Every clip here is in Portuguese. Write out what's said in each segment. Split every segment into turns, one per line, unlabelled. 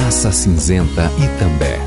Massa Cinzenta Itambé.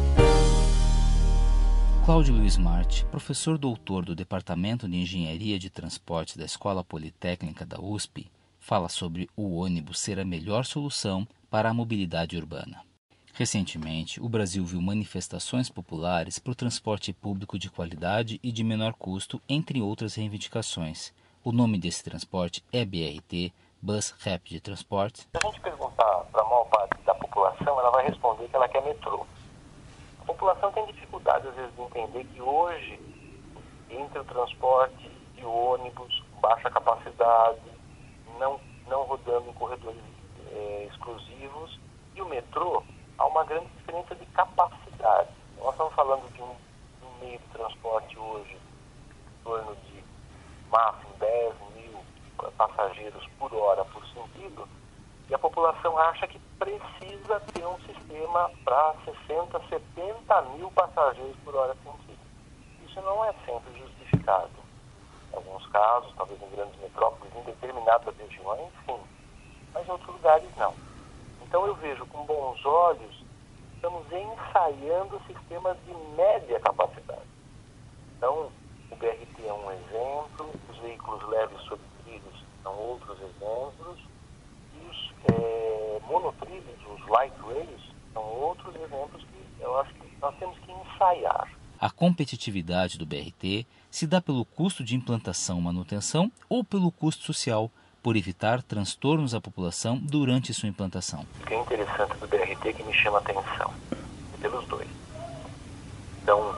Cláudio Luiz Marte, professor doutor do Departamento de Engenharia de Transportes da Escola Politécnica da USP, fala sobre o ônibus ser a melhor solução para a mobilidade urbana. Recentemente, o Brasil viu manifestações populares para o transporte público de qualidade e de menor custo, entre outras reivindicações. O nome desse transporte é BRT, Bus Rapid Transport.
Se a gente perguntar para a maior parte da população, ela vai responder que ela quer metrô. A população tem dificuldade, às vezes, de entender que hoje, entre o transporte de ônibus, baixa capacidade, não rodando em corredores exclusivos, e o metrô, há uma grande diferença de capacidade. Nós estamos falando de um meio de transporte hoje em torno de máximo 10 mil passageiros por hora por sentido, e a população acha que precisa ter um sistema para 60, 70 mil passageiros por hora sentido. Isso não é sempre justificado. Em alguns casos, talvez em grandes metrópoles, em determinadas regiões, sim, mas em outros lugares não. Então eu vejo com bons olhos, estamos ensaiando sistemas de média capacidade. Então, o BRT é um exemplo, os veículos leves sobre trilhos são outros exemplos, e os monotrilhos, os light rails, são outros exemplos que eu acho que nós temos que ensaiar.
A competitividade do BRT se dá pelo custo de implantação e manutenção ou pelo custo social, por evitar transtornos à população durante sua implantação.
O que é interessante do BRT que me chama a atenção é pelos dois. Então,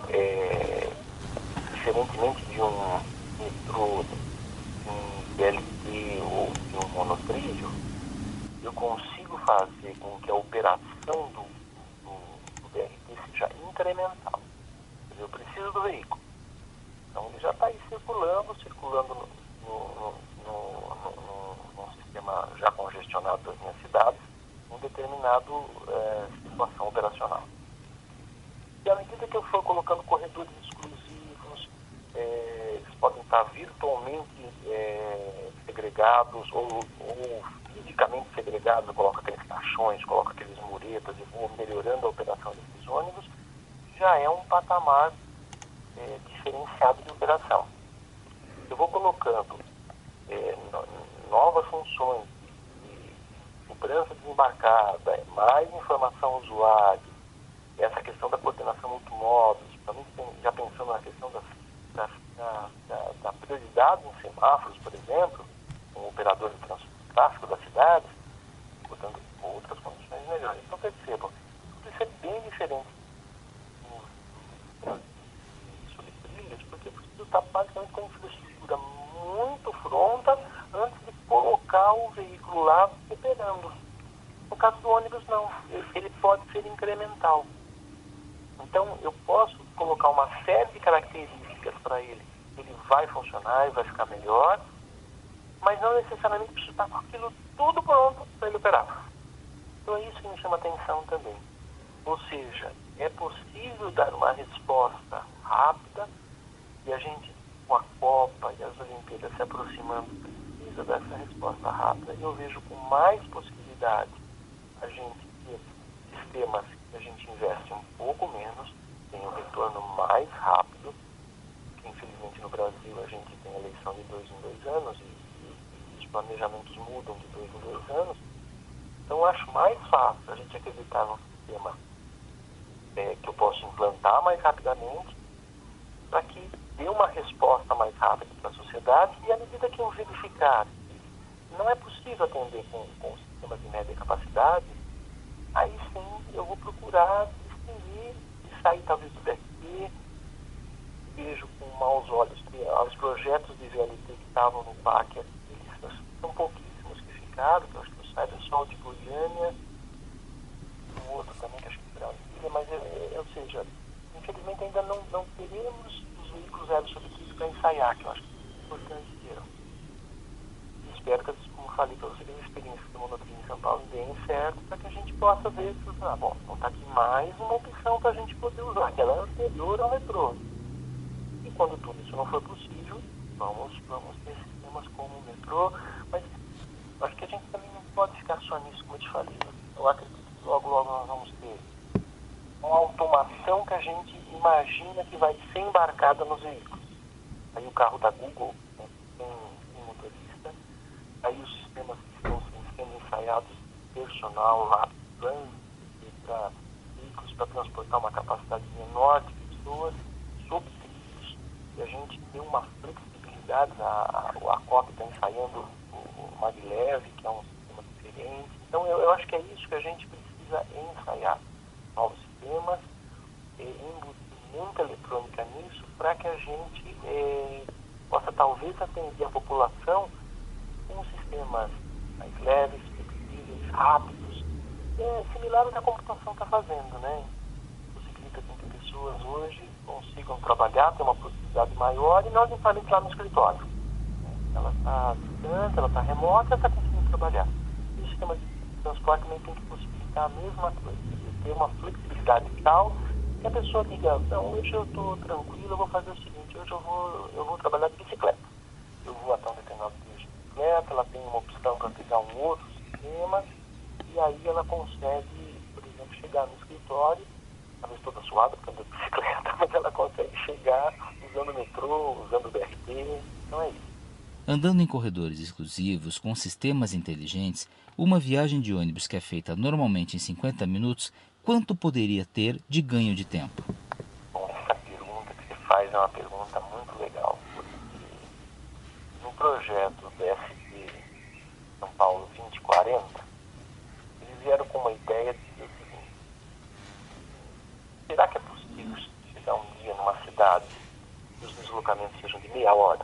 diferentemente de um metrô, de um BLT ou de um monotrilho, eu consigo fazer com que a operação do BRT seja incremental. Quer dizer, eu preciso do veículo. Então, ele já está aí circulando num sistema já congestionado das minhas cidades, em determinada situação operacional. E à medida que eu for colocando corredores exclusivos, eles podem estar virtualmente segregados ou fisicamente segregados, eu coloco aqueles caixões, coloco aqueles muretas e vou melhorando a operação desses ônibus, já é um patamar diferenciado de operação. Eu vou colocando novas funções de segurança desembarcada, mais informação ao usuário, essa questão da coordenação multimódulos, também já pensando na questão da prioridade em semáforos, por exemplo, com o operador de tráfego da cidade, portanto, outras condições melhores. Então, percebam, tudo isso é bem diferente sobre trilhos, porque preciso estar basicamente com infraestrutura muito pronta antes de colocar o veículo lá operando. No caso do ônibus, não. Ele pode ser incremental. Então, eu posso colocar uma série de características para ele. Ele vai funcionar e vai ficar melhor, mas não necessariamente precisa estar com aquilo tudo pronto para ele operar. Então, é isso que me chama a atenção também. Ou seja, é possível dar uma resposta rápida e a gente, com a Copa e as Olimpíadas se aproximando, precisa dessa resposta rápida. E eu vejo com mais possibilidade a gente ter sistemas que a gente investe um pouco menos, tem um retorno mais rápido, que infelizmente no Brasil a gente tem eleição de 2 em 2 anos e os planejamentos mudam de 2 em 2 anos. Então eu acho mais fácil a gente acreditar num sistema que eu posso implantar mais rapidamente para que dê uma resposta mais rápida para a sociedade, e à medida que eu verificar que não é possível atender com sistemas de média capacidade, aí sim eu vou procurar distinguir e sair talvez do BRT. Vejo com maus olhos que os projetos de VLT que estavam no PAC, eles são pouquíssimos que ficaram, que eu acho que eu saiba só o de Goiânia, o outro também que acho que é Brasília, mas ou seja, infelizmente ainda não teremos os veículos zero sobre tudo para ensaiar, que eu acho que é importante ter. E espero que, como falei para vocês, a experiência do monotrilho em São Paulo deem certo, para que a gente possa ver, bom, então está aqui mais uma opção para a gente poder usar, que ela é anterior ao metrô. E quando tudo isso não for possível, vamos ter sistemas como o metrô, mas acho que a gente também não pode ficar só nisso, como eu te falei. Eu acredito que logo logo nós vamos ter uma automação que a gente imagina que vai ser embarcada nos veículos. Aí o carro da Google, né, tem motorista, aí os sistemas que estão sendo ensaiados, personal lá, para veículos para transportar uma capacidade menor de pessoas, sob trilhos, e a gente tem uma flexibilidade, a COP está ensaiando o Maglev, que é um sistema diferente. Então eu acho que é isso que a gente precisa ensaiar, novos sistemas, embutir muita eletrônica nisso, para que a gente possa talvez atender a população com sistemas mais leves, flexíveis, rápidos, similares à computação está fazendo, né? Possibilita que pessoas hoje consigam trabalhar, ter uma produtividade maior e não necessariamente lá no escritório. Ela está distante, ela está remota, ela está conseguindo trabalhar. E o sistema de transporte também tem que possibilitar a mesma coisa, ter uma flexibilidade tal que a pessoa diga, não, hoje eu estou tranquilo, eu vou fazer o seguinte, hoje eu vou trabalhar de bicicleta. Eu vou até um determinado dia de bicicleta, ela tem uma opção para pegar um outro sistema, e aí ela consegue, por exemplo, chegar no escritório, talvez toda suada porque anda de bicicleta, mas ela consegue chegar usando o metrô, usando o BRT, então é isso.
Andando em corredores exclusivos com sistemas inteligentes, uma viagem de ônibus que é feita normalmente em 50 minutos, quanto poderia ter de ganho de tempo?
Bom, essa pergunta que você faz é uma pergunta muito legal, porque no projeto do SP São Paulo 2040, eles vieram com uma ideia de dizer o seguinte: será que é possível chegar um dia numa cidade e os deslocamentos sejam de meia hora?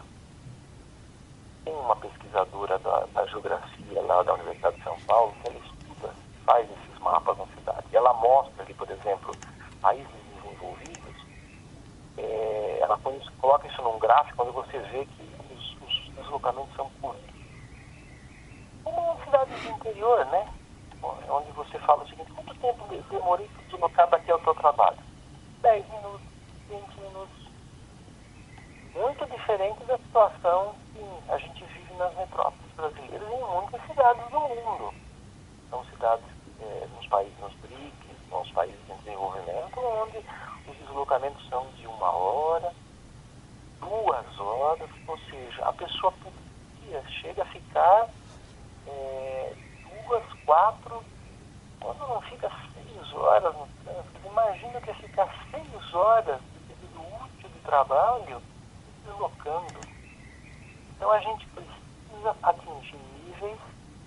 Tem uma pesquisadora da geografia lá da Universidade de São Paulo que ela estuda, faz esses mapas na cidade. E ela mostra ali, por exemplo, países desenvolvidos, ela coloca isso num gráfico onde você vê que os deslocamentos são curtos. Uma cidade do interior, né? Onde você fala o seguinte: quanto tempo demorei para deslocar daqui ao teu trabalho? 10 minutos, 20 minutos. Muito diferente da situação que a gente vive nas metrópoles brasileiras e em muitas cidades do mundo. São cidades nos países, nos BRICS, nos países em desenvolvimento, onde os deslocamentos são de 1 hora, 2 horas, ou seja, a pessoa chega a ficar 2, 4, quando não fica 6 horas no trânsito. Imagina que é ficar 6 horas de período útil de trabalho deslocando. Então a gente precisa atingir níveis,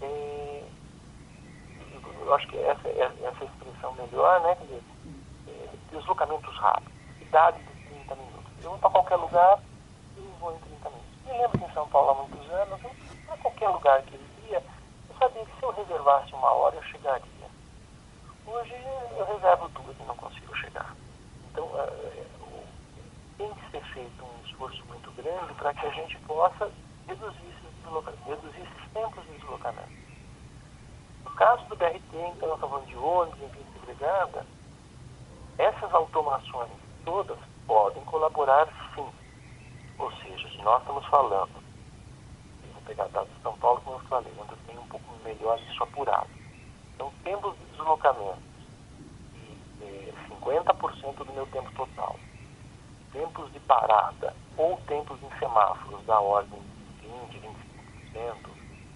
eu acho que essa expressão melhor, né? Quer dizer, deslocamentos rápidos, cidade de 30 minutos. Eu vou para qualquer lugar e vou em 30 minutos. Me lembro que em São Paulo há muitos anos, para qualquer lugar que eu ia, eu sabia que se eu reservasse 1 hora eu chegaria. Hoje eu reservo 2 e não consigo chegar. Então tem que ser feito um esforço muito grande para que a gente possa reduzir esses tempos de deslocamento. No caso do BRT, então, nós estamos falando de ônibus, em pista segregada, essas automações todas podem colaborar sim. Ou seja, se nós estamos falando, vou pegar dados de São Paulo, como eu falei, onde eu tenho um pouco melhor isso apurado. Então, tempos de deslocamento de 50% do meu tempo total, tempos de parada ou tempos em semáforos da ordem de 20%, 25%,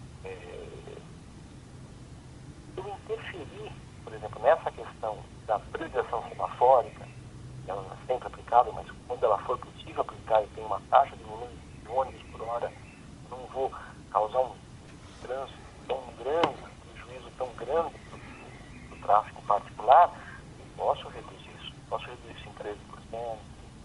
eu interferir, por exemplo, nessa questão da priorização semafórica, ela não é sempre aplicável, mas quando ela for possível aplicar e tem uma taxa de número de ônibus por hora, eu não vou causar um trânsito tão grande, um prejuízo tão grande para o tráfego particular, eu posso reduzir isso em 13%.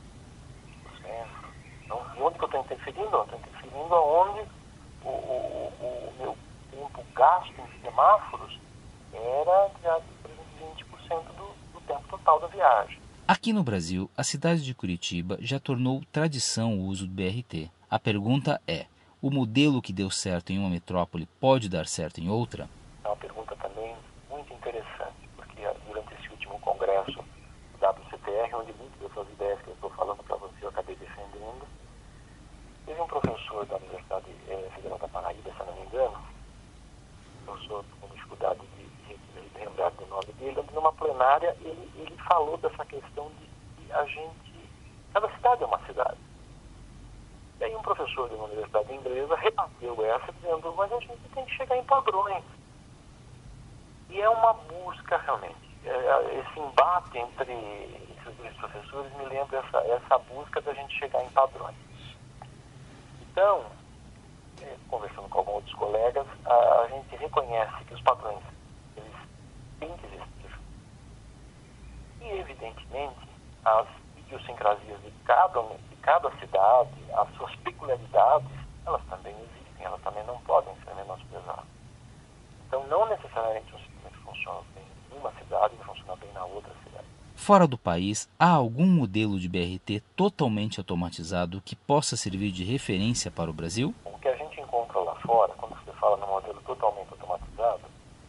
Então, e onde que eu estou interferindo? Eu estou interferindo aonde o meu tempo gasto em semáforos era já de 20% do tempo total da viagem.
Aqui no Brasil, a cidade de Curitiba já tornou tradição o uso do BRT. A pergunta é: o modelo que deu certo em uma metrópole pode dar certo em outra?
É uma pergunta também muito interessante, porque durante esse último congresso do WCTR, onde muitas dessas ideias que eu estou falando para você eu acabei defendendo, teve um professor da Universidade Federal da Paraíba, se não me engano, professor com dificuldade de lembrar do nome dele, onde numa plenária ele falou dessa questão de que cada cidade é uma cidade. E aí um professor de uma universidade inglesa rebateu essa dizendo, mas a gente tem que chegar em padrões. E é uma busca realmente. Esse embate entre esses dois professores me lembra essa busca da gente chegar em padrões. Então, conversando com alguns outros colegas, a gente reconhece que os padrões, eles têm que existir. E, evidentemente, as idiosincrasias de cada cidade, as suas peculiaridades, elas também existem, elas também não podem ser menosprezadas. Então, não necessariamente um sistema que funciona bem em uma cidade vai funcionar bem na outra cidade.
Fora do país, há algum modelo de BRT totalmente automatizado que possa servir de referência para o Brasil?
O que a gente encontra lá fora, quando você fala no modelo totalmente automatizado,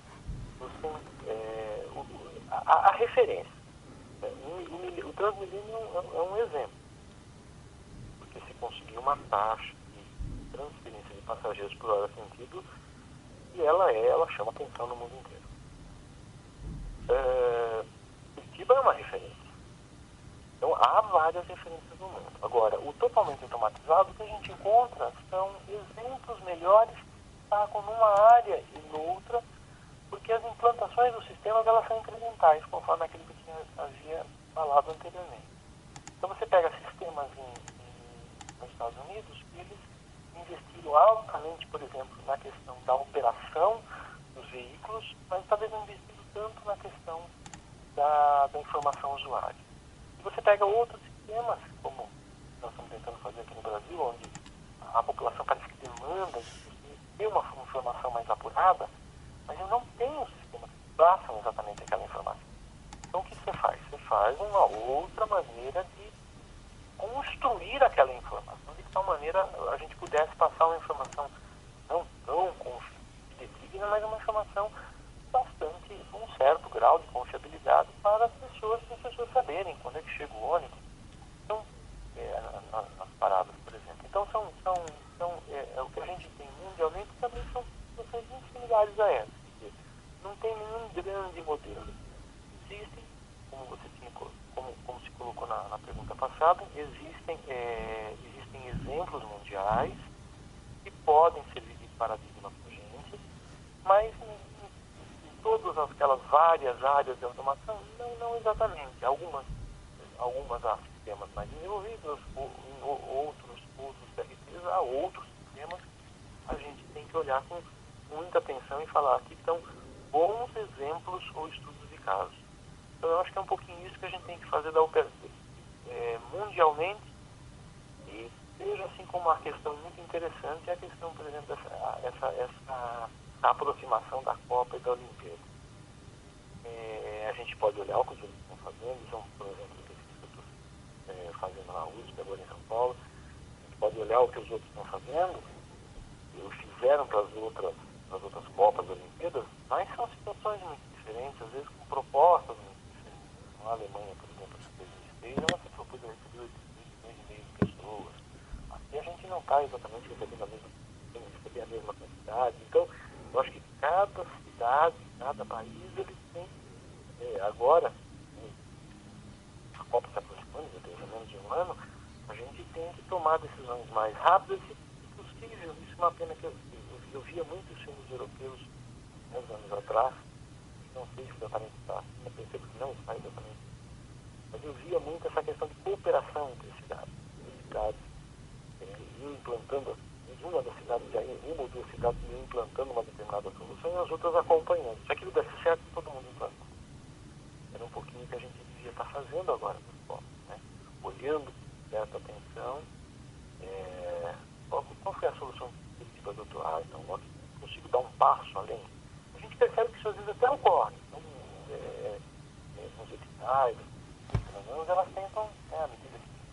a referência. O Transmilenio é um exemplo, porque se conseguiu uma taxa de transferência de passageiros por hora sentido e ela chama atenção no mundo inteiro. Curitiba é uma referência. Então, há várias referências no mundo. Agora, o totalmente automatizado que a gente encontra são exemplos melhores que destacam numa área e noutra, porque as implantações dos sistemas elas são incrementais, conforme aquilo que havia falado anteriormente. Então, você pega sistemas nos Estados Unidos, eles investiram altamente, por exemplo, na questão da operação dos veículos, mas talvez não investiram tanto na questão da informação usuária. E você pega outros sistemas, como nós estamos tentando fazer aqui no Brasil, onde a população parece que demanda ter uma informação mais apurada, mas eu não tenho sistemas que passam exatamente aquela informação. Então, o que você faz? Você faz uma outra maneira de construir aquela informação, de que tal maneira a gente pudesse passar uma informação não tão fidedigna, mas uma informação bastante, com um certo grau de confiabilidade para as pessoas saberem quando é que chega o ônibus. Então, nas paradas, por exemplo. Então, o que a gente tem mundialmente também são situações muito similares a essa. Não tem nenhum grande modelo. Existem, como se colocou na pergunta passada, existem exemplos mundiais que podem servir de paradigma para a gente, mas em todas aquelas várias áreas de automação, não exatamente. Algumas há sistemas mais desenvolvidos, em outros BRTs há outros sistemas. A gente tem que olhar com muita atenção e falar aqui estão bons exemplos ou estudos de casos. Então, eu acho que é um pouquinho isso que a gente tem que fazer mundialmente, e vejo assim como uma questão muito interessante é a questão, por exemplo, essa aproximação da Copa e da Olimpíada. A gente pode olhar o que os outros estão fazendo, são, por exemplo, o que eu estou fazendo na USP, agora em São Paulo. A gente pode olhar o que os outros estão fazendo, e fizeram para as outras Copas, Olimpíadas, mas são situações muito diferentes, às vezes com propostas muito diferentes. Na Alemanha, por exemplo, em 2006, ela se propôs a receber 8 milhões e meio de pessoas. Aqui a gente não está exatamente recebendo a mesma quantidade. Então, eu acho que cada cidade, cada país, ele tem, agora, a Copa se aproximando, já tem menos de um ano, a gente tem que tomar decisões mais rápidas e possível. Isso é uma pena que eu via muitos filmes europeus uns anos atrás, não sei se exatamente está, eu percebo que não está exatamente, mas eu via muito essa questão de cooperação entre cidades, implantando, uma das cidades, uma ou duas cidades implantando uma determinada solução e as outras acompanhando. Se aquilo desse certo, todo mundo implantou. Era um pouquinho que a gente devia estar fazendo agora nos povos, né? Olhando com certa atenção, qual foi a solução definitiva do doutor? Então, eu consigo dar um passo além. A gente percebe que isso às vezes até ocorre. Então, os editais, elas tentam, à medida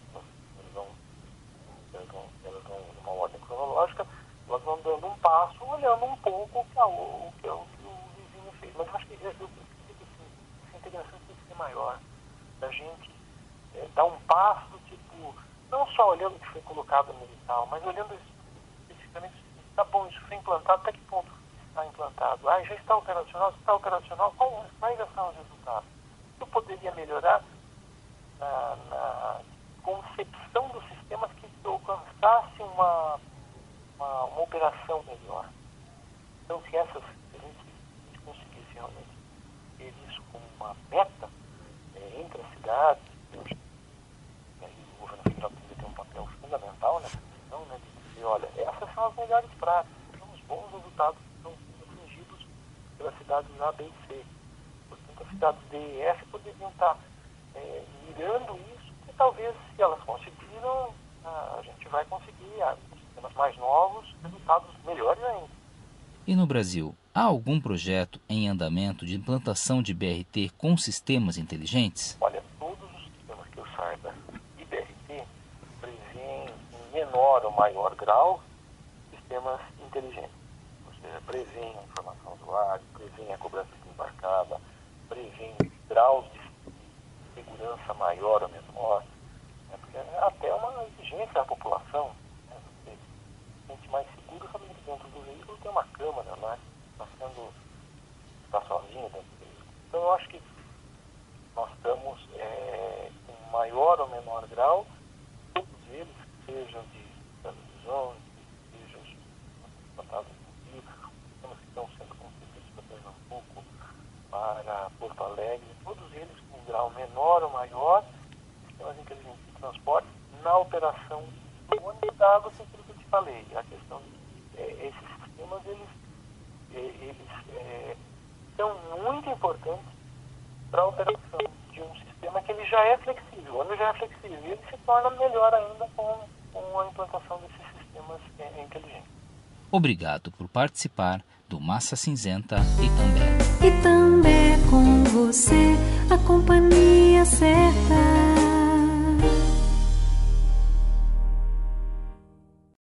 que elas vão numa ordem cronológica, elas vão dando um passo, olhando um pouco o que o vizinho fez. Mas eu acho que essa integração tem que ser maior. Da gente dar um passo, tipo, não só olhando o que foi colocado no edital, mas olhando especificamente, tá bom, isso foi implantado, até que ponto está implantado. Já está operacional, quais já são os resultados? Eu poderia melhorar na concepção dos sistemas que alcançasse uma operação melhor. Então, se a gente conseguisse realmente ter isso como uma meta entre as cidades, o governo federal tem um papel fundamental nessa questão, né, de dizer, olha, essas são as melhores práticas, são os bons resultados que estão sendo atingidos pelas cidades A, B e C. Portanto, as cidades D e F poderiam estar mirando isso, e talvez, se elas conseguiram, a gente vai conseguir, com sistemas mais novos, resultados melhores ainda.
E no Brasil, há algum projeto em andamento de implantação de BRT com sistemas inteligentes?
Olha, todos os sistemas que eu saiba de BRT prevêem, em menor ou maior grau, sistemas inteligentes. Ou seja, prevêem a informação do usuário, prevêem a cobrança de embarcada, prevêem graus de segurança maior ou menor, né? Porque é até uma exigência da população. Né? Você se sente mais seguro sabendo que dentro do veículo tem uma câmera, né? Está sozinho dentro do veículo. Então eu acho que nós estamos em maior ou menor grau, todos eles, sejam de televisão, sejam implantados no Rio, sistemas que estão sendo construídos para Pernambuco, para Porto Alegre, todos eles com grau menor ou maior, sistemas inteligentes de transporte, na operação do ônibus, dado aquilo que eu te falei. A questão esses sistemas, eles são muito importantes para a operação de um sistema que ele já é flexível. O ônibus já é flexível e ele se torna melhor ainda com a implantação desses sistemas inteligentes.
Obrigado por participar do Massa Cinzenta Itambé.
Itambé com você, a companhia certa.